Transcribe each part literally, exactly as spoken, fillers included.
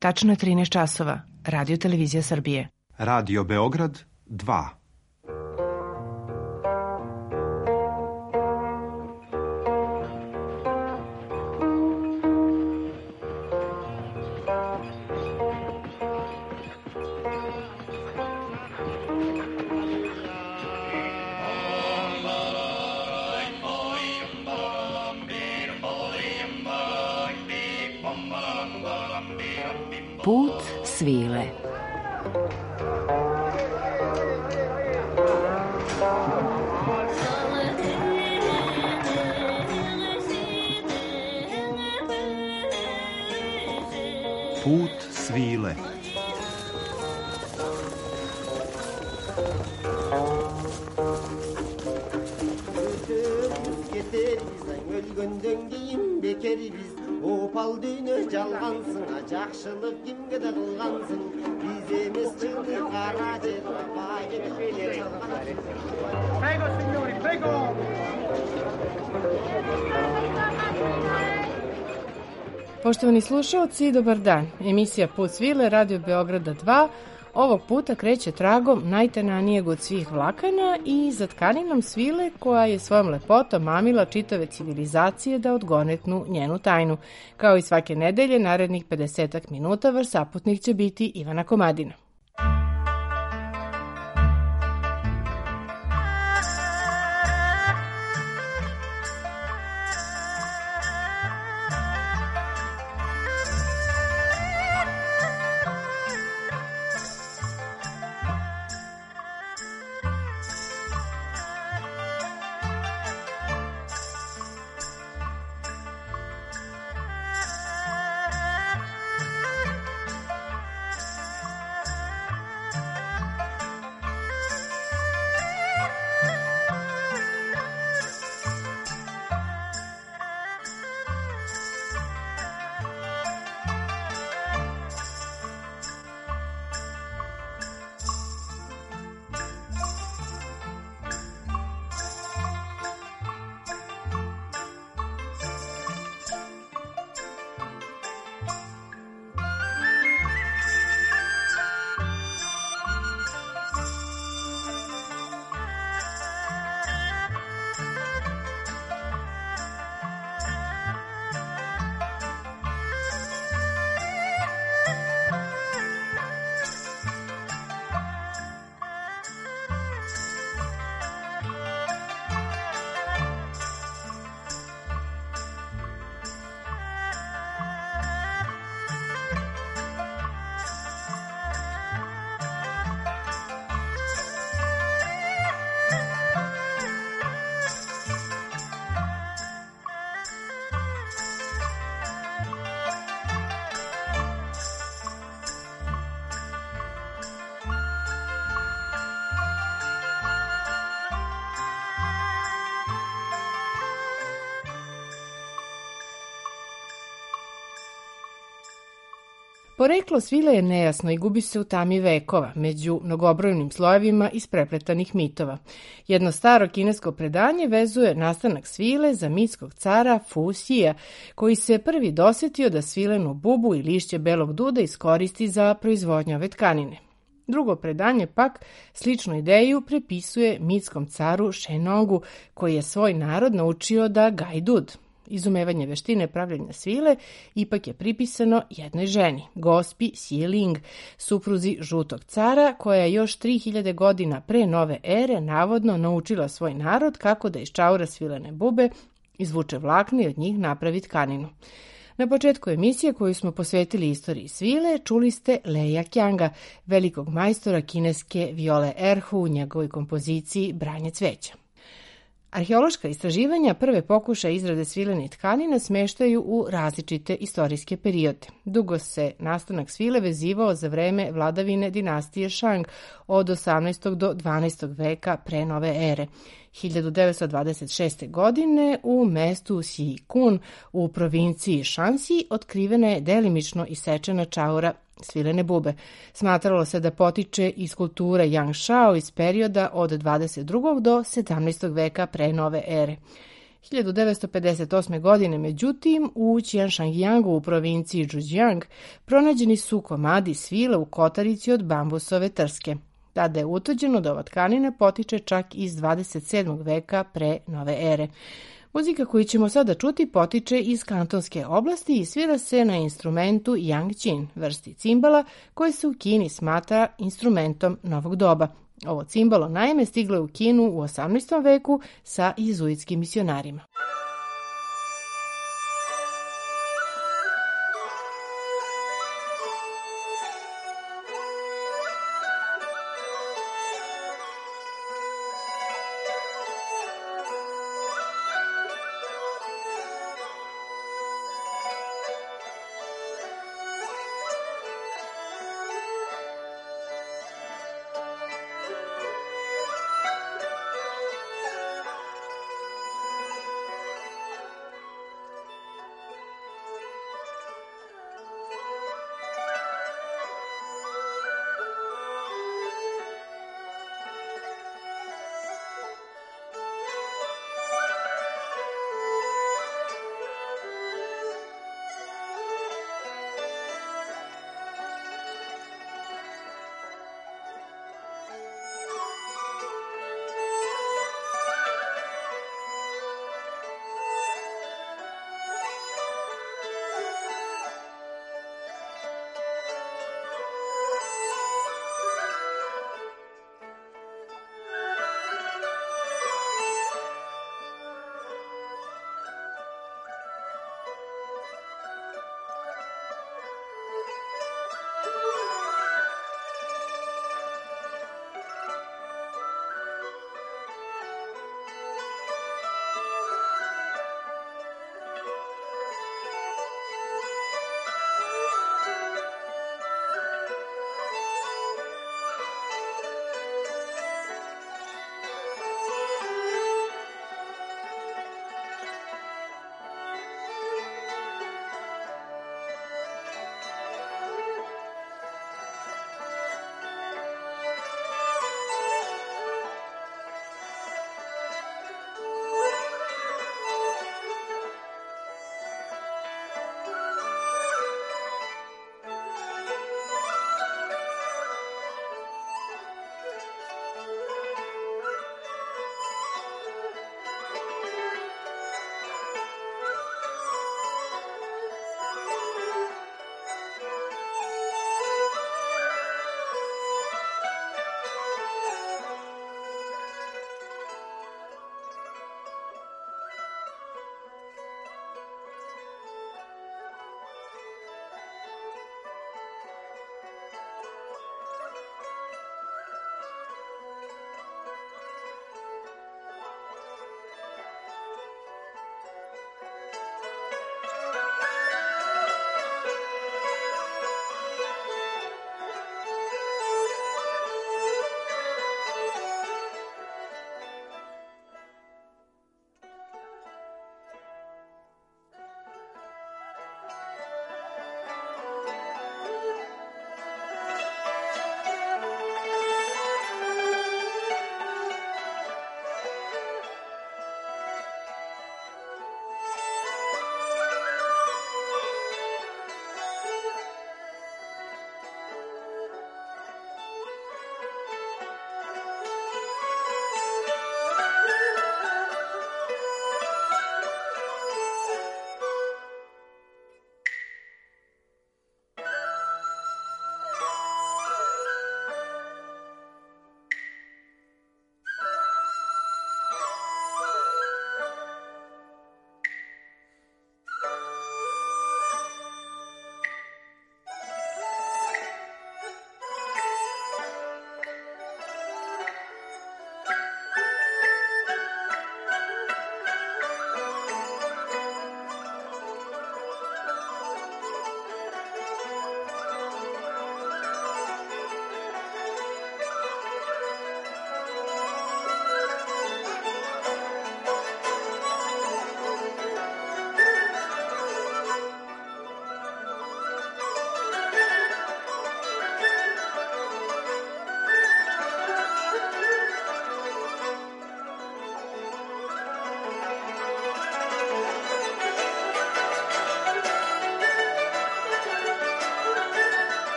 Tačno je trinaest časova. Radio Televizija Srbije. Radio Beograd dva. Put svile. Put svile. Opal düğünü çalgansın, жақшылық kimge de kılgansın. Biz emes çıktık kara jelga, bayge çalgansın. Prego signori, prego! Poštovani slušalci, dobar dan. Emisija Put svile, Radio Beograda dva, ovog puta kreće tragom najtananijeg od svih vlakana i za tkaninom svile koja je svojom lepotom mamila čitave civilizacije da odgonetnu njenu tajnu. Kao i svake nedelje, narednih pedesetak minuta vaš saputnik će biti Ivana Komadina. Poreklo svile je nejasno i gubi se u tami vekova, među mnogobrojnim slojevima isprepletanih mitova. Jedno staro kinesko predanje vezuje nastanak svile za mitskog cara Fu Xia, koji se prvi dosjetio da svilenu bubu i lišće belog duda iskoristi za proizvodnju ove tkanine. Drugo predanje pak sličnu ideju prepisuje mitskom caru Shennongu, koji je svoj narod naučio da gaji dud. Izumevanje veštine pravljenja svile ipak je pripisano jednoj ženi, gospi Xie Ling, supruzi žutog cara, koja je još tri hiljade godina pre nove ere navodno naučila svoj narod kako da iz čaura svilene bube izvuče vlakne i od njih napravi tkaninu. Na početku emisije koju smo posvetili istoriji svile, čuli ste Leja Kjanga, velikog majstora kineske Viole Erhu u njegovoj kompoziciji Branje cveća. Arheološka istraživanja prve pokušaje izrade svilene tkanine smeštaju u različite istorijske periode. Dugo se nastanak svile vezivao za vreme vladavine dinastije Shang od osamnaestog do dvanaestog veka pre nove ere. hiljadu devetsto dvadeset šeste. godine u mestu Xikun u provinciji Shanxi otkrivena je delimično isečena čaura svilene bube. Smatralo se da potiče iz kulture Yang Shao iz perioda od dvadeset drugog do sedamnaestog veka pre nove ere. hiljadu devetsto pedeset osme. godine, međutim, u Qianshanjiangu u provinciji Zhejiang pronađeni su komadi svile u kotarici od bambusove trske. Tada je utvrđeno da ova tkanina potiče čak iz dvadeset sedmog veka pre nove ere. Muzika koju ćemo sada čuti potiče iz kantonske oblasti i svira se na instrumentu yangqin, vrsti cimbala koje se u Kini smatra instrumentom novog doba. Ovo cimbalo naime stiglo je u Kinu u osamnaestom veku sa jezuitskim misionarima.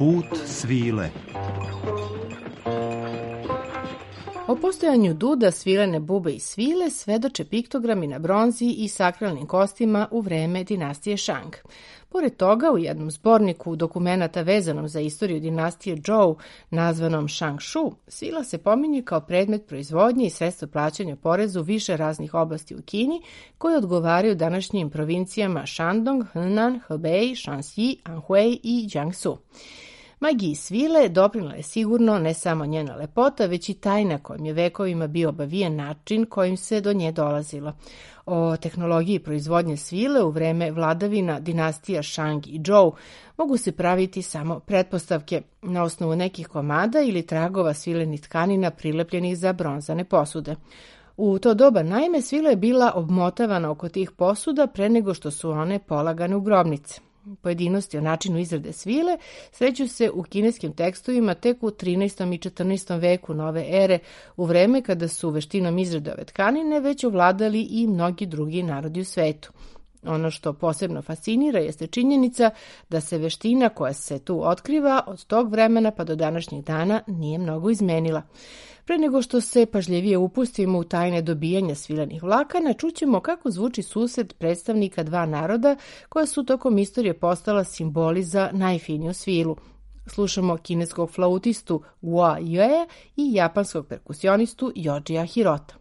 Put svile. O postojanju duda, svilene bube i svile svedoče piktogrami na bronzi i sakralnim kostima u vreme dinastije Shang. Pored toga, u jednom zborniku dokumenata vezanom za istoriju dinastije Zhou, nazvanom Shang-Shu, svila se pominje kao predmet proizvodnje i sredstvo plaćanja poreza u više raznih oblasti u Kini, koje odgovaraju današnjim provincijama Shandong, Henan, Hebei, Shanxi, Anhui i Jiangsu. Magiji svile doprinela je sigurno ne samo njena lepota, već i tajna kojim je vekovima bio obavijen način kojim se do nje dolazilo. O tehnologiji proizvodnje svile u vreme vladavina dinastija Shang i Zhou mogu se praviti samo pretpostavke na osnovu nekih komada ili tragova svilenih tkanina prilepljenih za bronzane posude. U to doba naime svila je bila obmotavana oko tih posuda pre nego što su one polagane u grobnice. Pojedinosti o načinu izrade svile sreću se u kineskim tekstovima tek u trinaestom i četrnaestom veku nove ere, u vreme kada su veštinom izrade ove tkanine već ovladali i mnogi drugi narodi u svetu. Ono što posebno fascinira jeste činjenica da se veština koja se tu otkriva od tog vremena pa do današnjih dana nije mnogo izmenila. Pre nego što se pažljivije upustimo u tajne dobijanja svilenih vlakana, čućemo kako zvuči susret predstavnika dva naroda koja su tokom istorije postala simboli za najfiniju svilu. Slušamo kineskog flautistu Guo Yue i japanskog perkusionistu Yojia Hirota.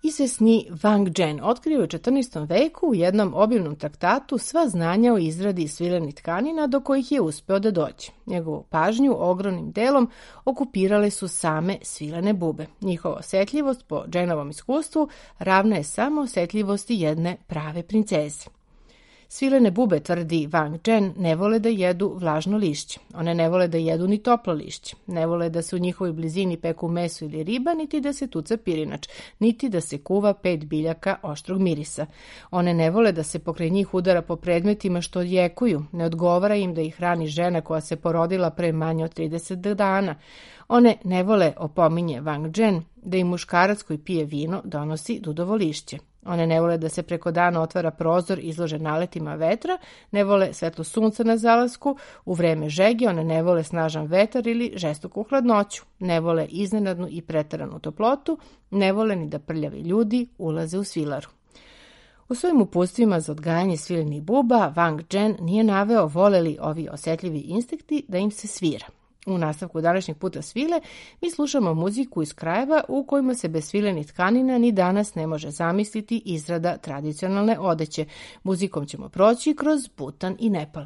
Izvesni Wang Zhen otkrio u četrnaestom veku u jednom obimnom traktatu sva znanja o izradi svilenih tkanina do kojih je uspeo da dođe. Njegovu pažnju ogromnim delom okupirale su same svilene bube. Njihova osetljivost po Zhenovom iskustvu ravna je samo osetljivosti jedne prave princeze. Svilene bube, tvrdi Wang Zhen, ne vole da jedu vlažno lišće. One ne vole da jedu ni toplo lišće. Ne vole da se u njihovoj blizini peku meso ili riba, niti da se tuca pirinač, niti da se kuva pet biljaka oštrog mirisa. One ne vole da se pokraj njih udara po predmetima što odjekuju. Ne odgovara im da ih hrani žena koja se porodila pre manje od trideset dana. One ne vole, opominje Wang Zhen, da im muškarac koji pije vino donosi dudovo lišće. One ne vole da se preko dana otvara prozor izložen naletima vetra, ne vole svetlo sunca na zalasku, u vreme žege one ne vole snažan vetar ili žestoku hladnoću, ne vole iznenadnu i preteranu toplotu, ne vole ni da prljavi ljudi ulaze u svilaru. U svojim uputstvima za odgajanje svilenih buba, Wang Zhen nije naveo vole li ovi osetljivi insekti da im se svira. U nastavku današnjeg puta svile mi slušamo muziku iz krajeva u kojima se bez svilenih tkanina ni danas ne može zamisliti izrada tradicionalne odeće. Muzikom ćemo proći kroz Butan i Nepal.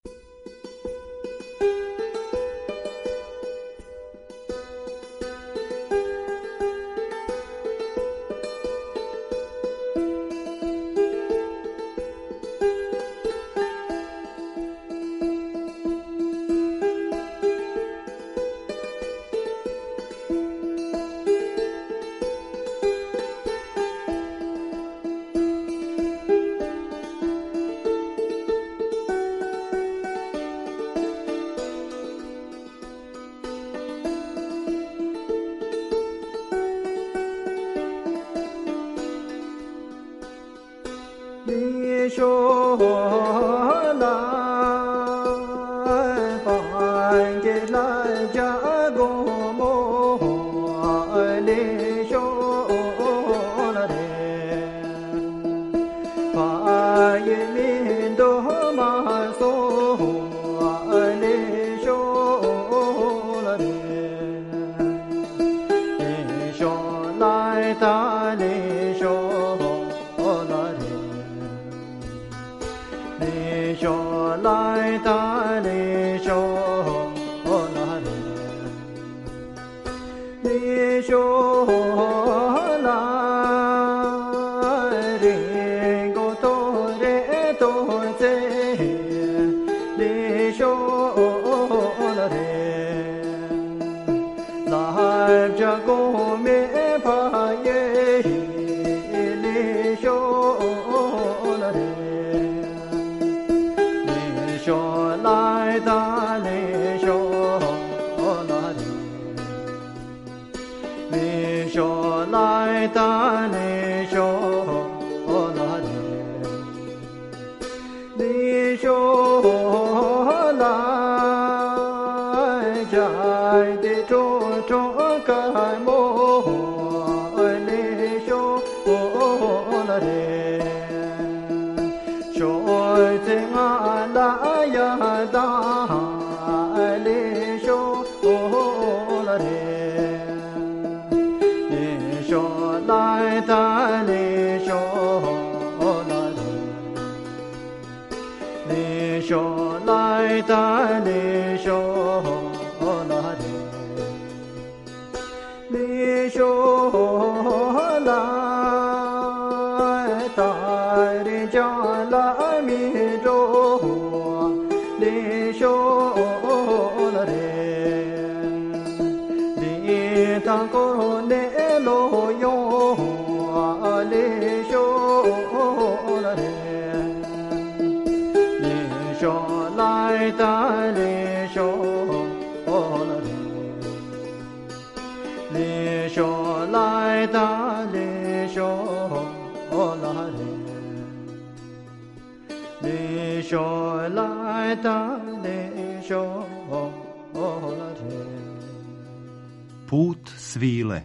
Put svile.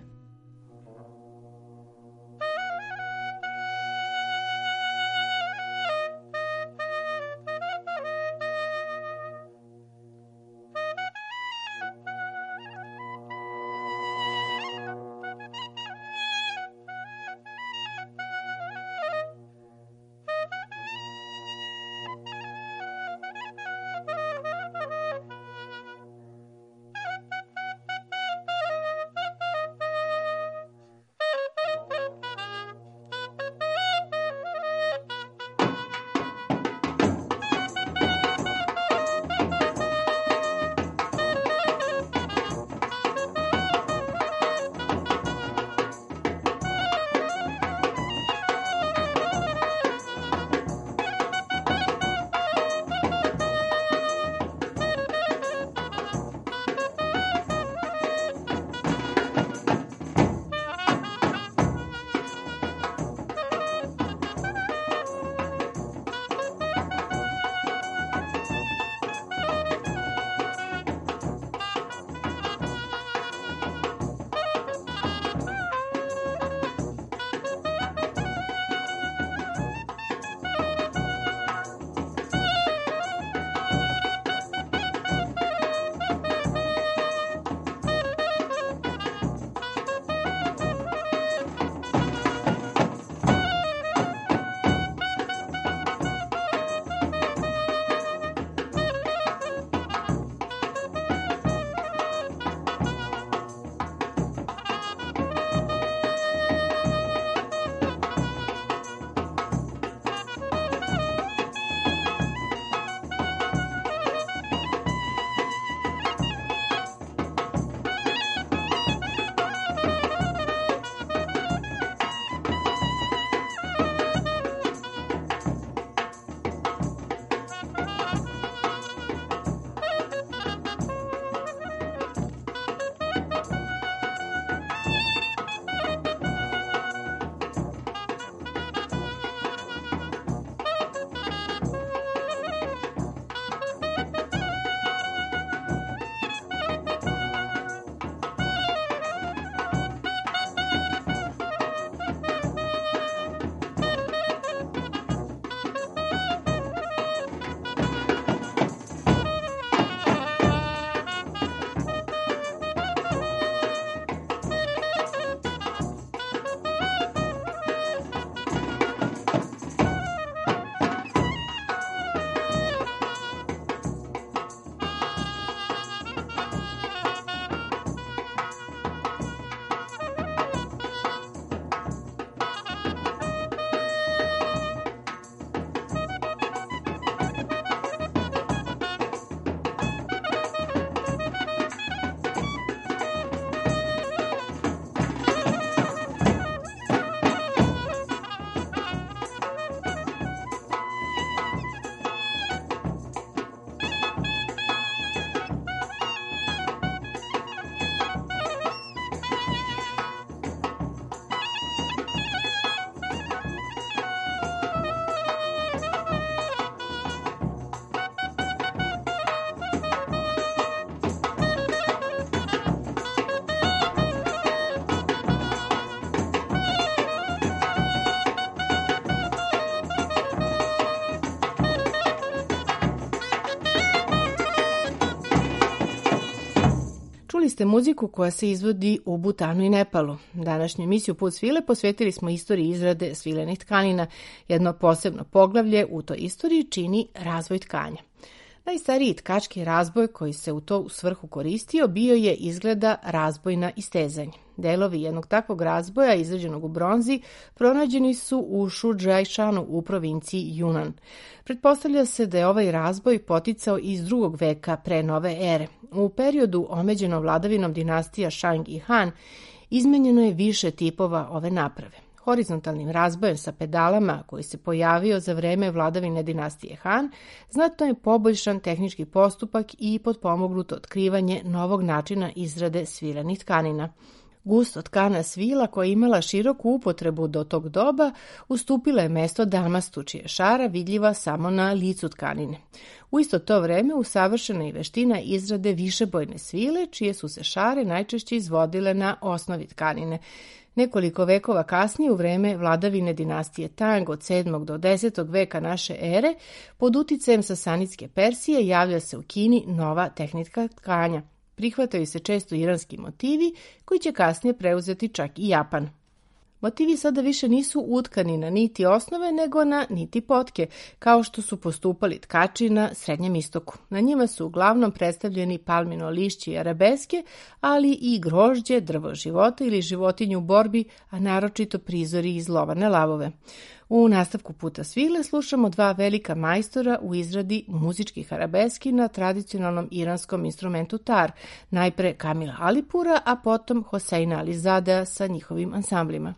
ste muziku koja se izvodi u Butanu i Nepalu. Današnju emisiju Put svile posvetili smo istoriji izrade svilenih tkanina. Jedno posebno poglavlje u toj istoriji čini razvoj tkanja. Najstariji tkački razboj koji se u to svrhu koristio bio je izgleda razboj na istezanje. Delovi jednog takvog razboja izrađenog u bronzi pronađeni su u Šudžajšanu u provinciji Junan. Pretpostavlja se da je ovaj razboj poticao iz drugog veka pre nove ere. U periodu omeđeno vladavinom dinastija Shang i Han izmenjeno je više tipova ove naprave. Horizontalnim razbojem sa pedalama koji se pojavio za vreme vladavine dinastije Han, znatno je poboljšan tehnički postupak i potpomognuto otkrivanje novog načina izrade svilenih tkanina. Gusto tkana svila koja je imala široku upotrebu do tog doba ustupila je mesto damastu, čija je šara vidljiva samo na licu tkanine. U isto to vreme usavršena je veština izrade višebojne svile, čije su se šare najčešće izvodile na osnovi tkanine. Nekoliko vekova kasnije, u vreme vladavine dinastije Tang od sedmog do desetog veka naše ere, pod uticajem sasanidske Persije javlja se u Kini nova tehnika tkanja. Prihvataju se često iranski motivi koji će kasnije preuzeti čak i Japan. Motivi sada više nisu utkani na niti osnove nego na niti potke, kao što su postupali tkači na Srednjem istoku. Na njima su uglavnom predstavljeni palmino lišće i arabeske, ali i grožđe, drvo života ili životinju u borbi, a naročito prizori iz lovane lavove. U nastavku Puta svile slušamo dva velika majstora u izradi muzičkih arabeski na tradicionalnom iranskom instrumentu tar, najpre Kamila Alipura, a potom Hoseina Alizadea sa njihovim ansamblima.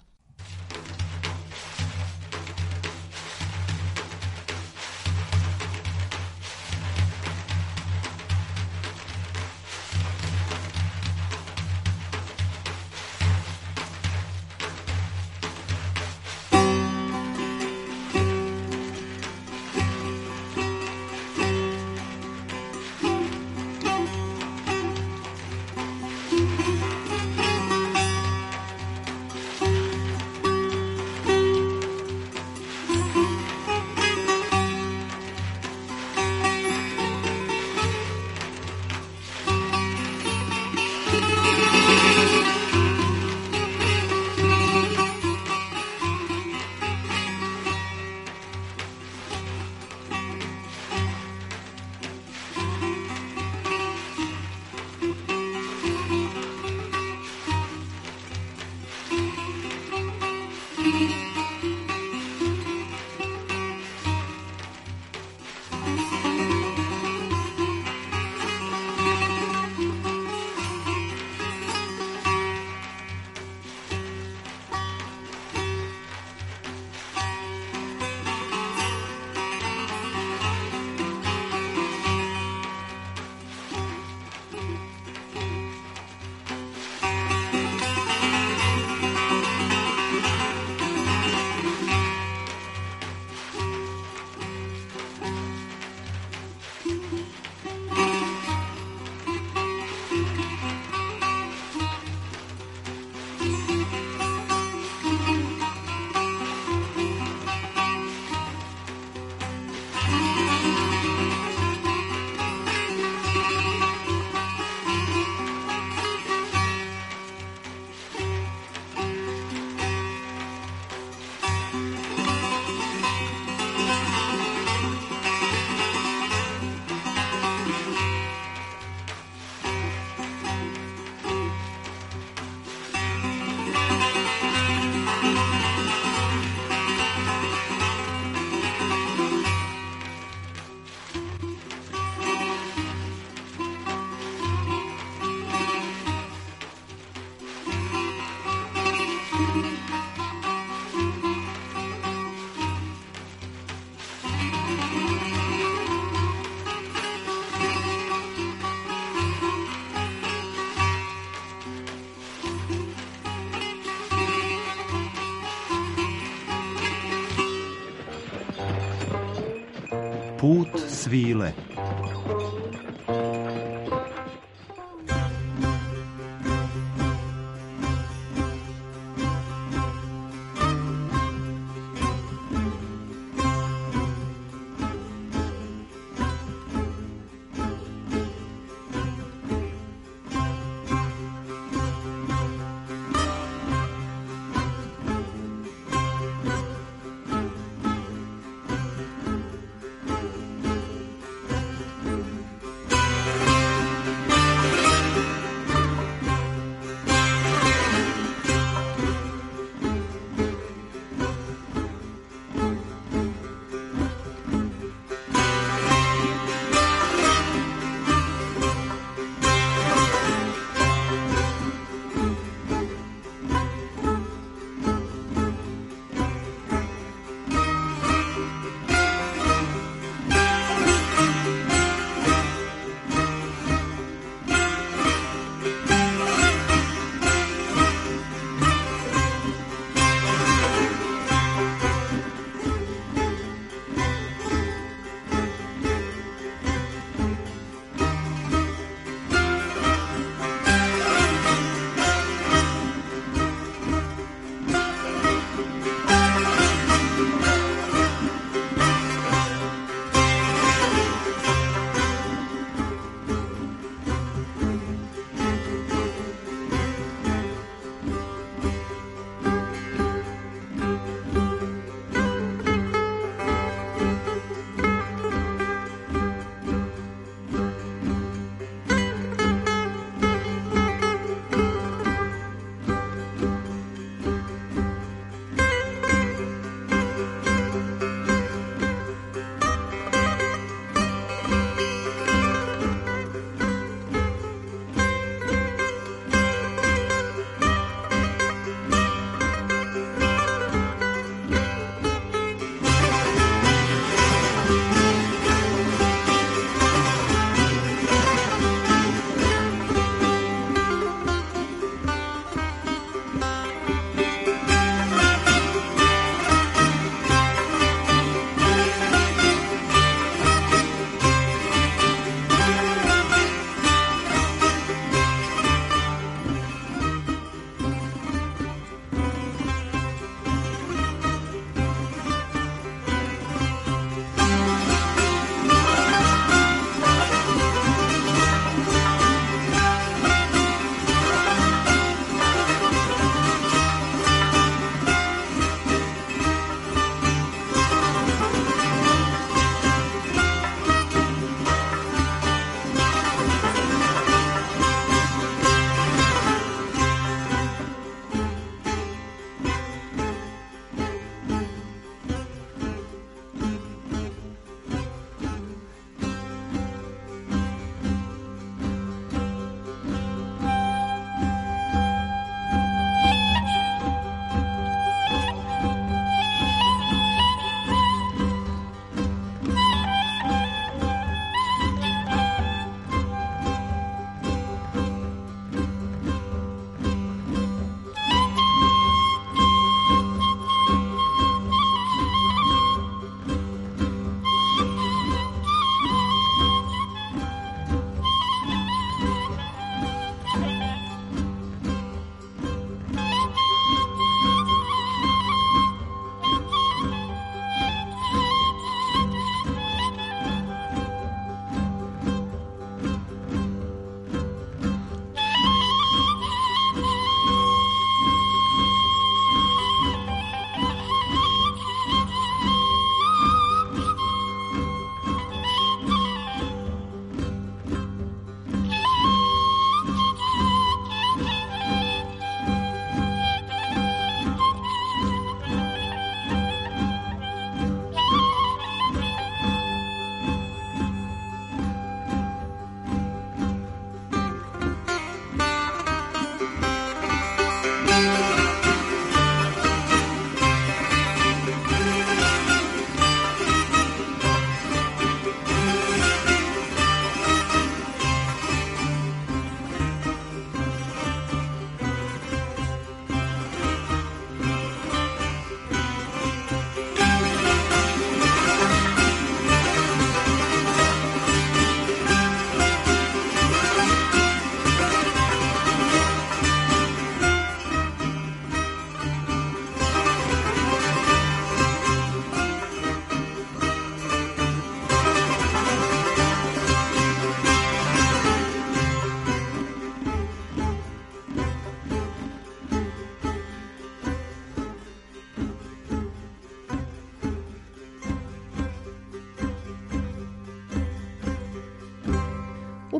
Put svile.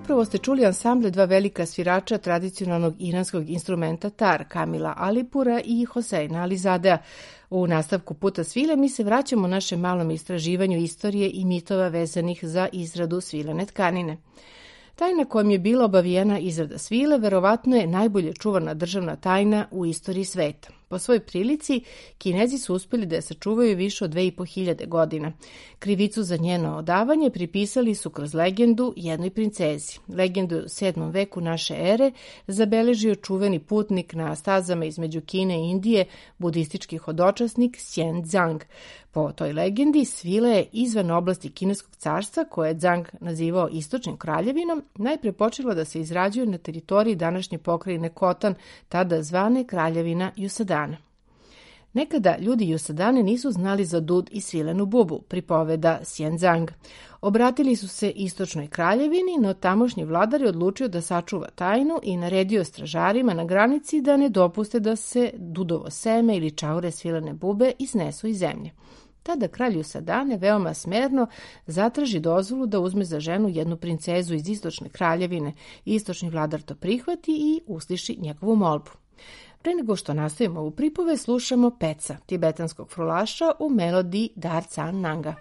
upravo ste čuli ansamble dva velika svirača tradicionalnog iranskog instrumenta tar, Kamila Alipura i Hoseina Alizadea. U nastavku Puta svile mi se vraćamo našem malom istraživanju istorije i mitova vezanih za izradu svilene tkanine. Tajna kojom je bila obavijena izrada svile verovatno je najbolje čuvana državna tajna u istoriji sveta. Po svojoj prilici, Kinezi su uspjeli da je sačuvaju više od dve i po hiljade godina. Krivicu za njeno odavanje pripisali su kroz legendu jednoj princezi. Legendu u sedmom veku naše ere zabeležio čuveni putnik na stazama između Kine i Indije, budistički hodočasnik Xian Zhang. Po toj legendi, svila je izvan oblasti kineskog carstva, koje je Zhang nazivao istočnim kraljevinom, najpre počela da se izrađuje na teritoriji današnje pokrajine Kotan, tada zvane kraljevina Jusadana. Nekada ljudi Jusadane nisu znali za dud i svilenu bubu, pripoveda Xian. Obratili su se istočnoj kraljevini, no tamošnji vladar je odlučio da sačuva tajnu i naredio stražarima na granici da ne dopuste da se dudovo seme ili čaure svilene bube iznesu iz zemlje. Tada kralj Jusadane veoma smerno zatraži dozvolu da uzme za ženu jednu princezu iz istočne kraljevine. Istočni vladar to prihvati i usliši njegovu molbu. Pre nego što nastavimo ovu pripove, slušamo Peca, tibetanskog frulaša u melodiji Dar Can Nanga.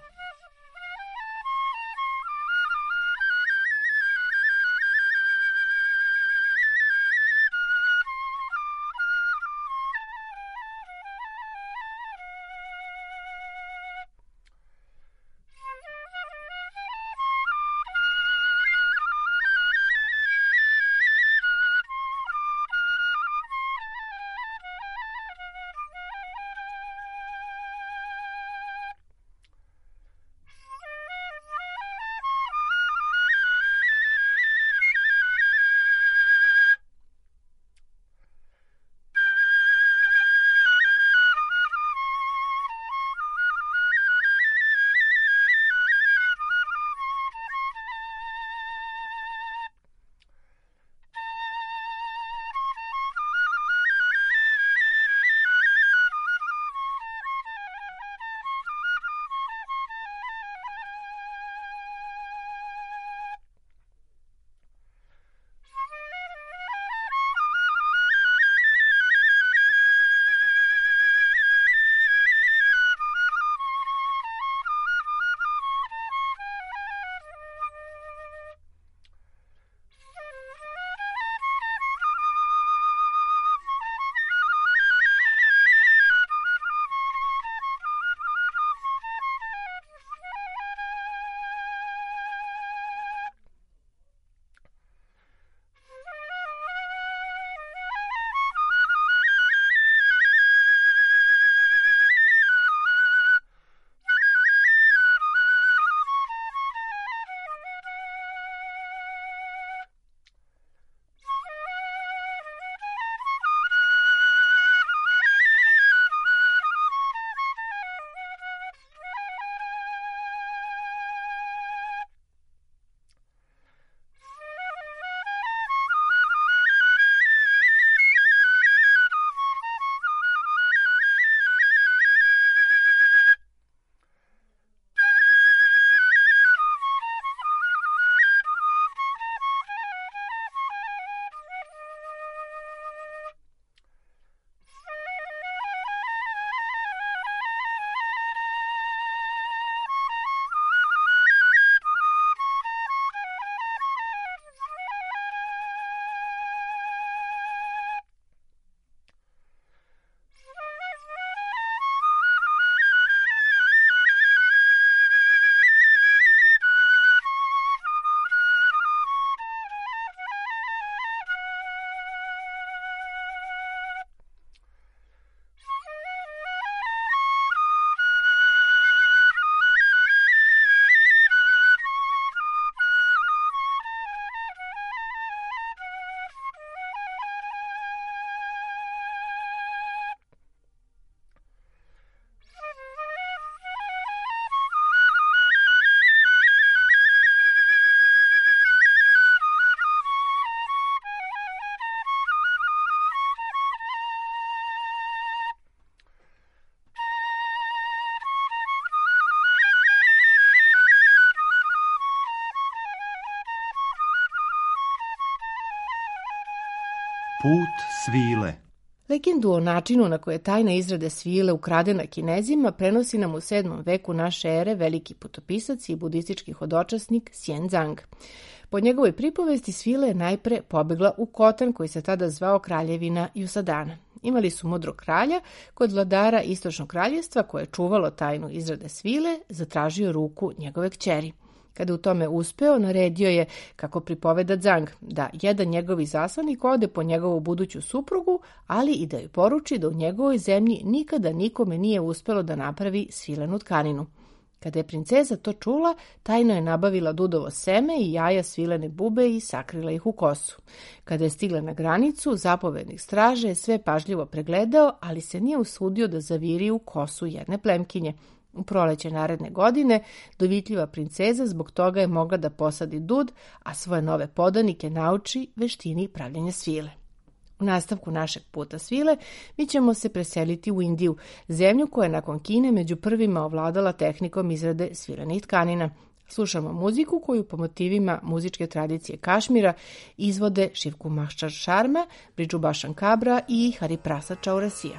Put svile. Legendu o načinu na koje je tajna izrade svile ukradena Kinezima prenosi nam u sedmom veku naše ere veliki putopisac i budistički hodočasnik Xianzang. Po njegovoj pripovesti svila je najpre pobegla u Kotan koji se tada zvao Kraljevina Jusadana. Imali su mudrog kralja kod vladara Istočnog kraljevstva koje je čuvalo tajnu izrade svile, zatražio ruku njegove kćeri. Kada u tome uspeo, naredio je, kako pripoveda Zhang, da jedan njegov izaslanik ode po njegovu buduću suprugu, ali i da joj poruči da u njegovoj zemlji nikada nikome nije uspelo da napravi svilenu tkaninu. Kada je princeza to čula, tajno je nabavila dudovo seme i jaja svilene bube i sakrila ih u kosu. Kada je stigla na granicu, zapovednik straže je sve pažljivo pregledao, ali se nije usudio da zaviri u kosu jedne plemkinje. U proleće naredne godine dovitljiva princeza zbog toga je mogla da posadi dud, a svoje nove podanike nauči veštini pravljenja svile. U nastavku našeg puta svile mi ćemo se preseliti u Indiju, zemlju koja je nakon Kine među prvima ovladala tehnikom izrade svilenih tkanina. Slušamo muziku koju po motivima muzičke tradicije Kašmira izvode Shiv Kumar Sharma, Briju Bashan Kabra i Hariprasad Chaurasia.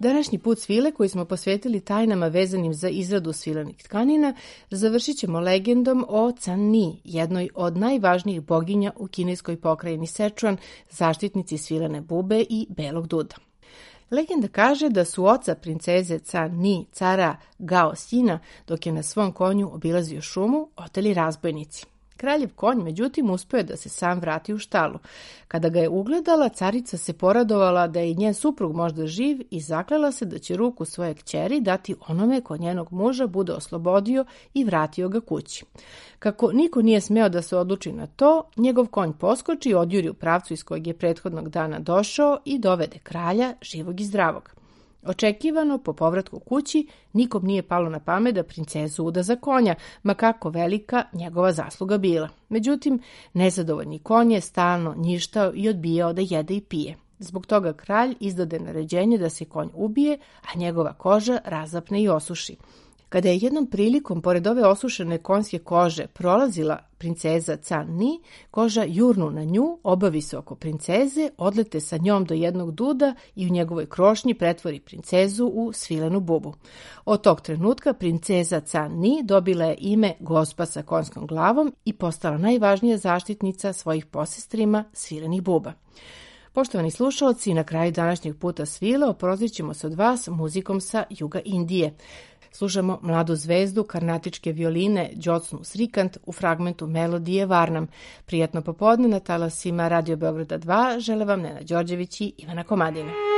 Današnji put svile koji smo posvetili tajnama vezanim za izradu svilenih tkanina završit ćemo legendom o Can Ni, jednoj od najvažnijih boginja u kineskoj pokrajini Sečuan, zaštitnici svilene bube i belog duda. Legenda kaže da su oca princeze Can Ni, cara Gao Sina, dok je na svom konju obilazio šumu, oteli razbojnici. Kraljev konj, međutim, uspeo je da se sam vrati u štalu. Kada ga je ugledala, carica se poradovala da je njen suprug možda živ i zaklela se da će ruku svoje kćeri dati onome ko njenog muža bude oslobodio i vratio ga kući. Kako niko nije smeo da se odluči na to, njegov konj poskoči i odjuri u pravcu iz kojeg je prethodnog dana došao i dovede kralja živog i zdravog. Očekivano, po povratku kući, nikom nije palo na pamet da princezu uda za konja, ma kako velika njegova zasluga bila. Međutim, nezadovoljni konj je stalno njištao i odbijao da jede i pije. Zbog toga kralj izdade naređenje da se konj ubije, a njegova koža razapne i osuši. Kada je jednom prilikom, pored ove osušene konjske kože, prolazila princeza Can Ni, koža jurnu na nju, obavi se oko princeze, odlete sa njom do jednog duda i u njegovoj krošnji pretvori princezu u svilenu bubu. Od tog trenutka princeza Can Ni dobila je ime Gospa sa konjskom glavom i postala najvažnija zaštitnica svojih posestrima svilenih buba. Poštovani slušalci, na kraju današnjeg puta svile oprostit ćemo se od vas muzikom sa juga Indije. Slušamo mladu zvezdu karnatičke violine Džocnu Srikant u fragmentu melodije Varnam. Prijatno popodne na talasima Radio Beograda dva žele vam Nena Đorđević i Ivana Komadina.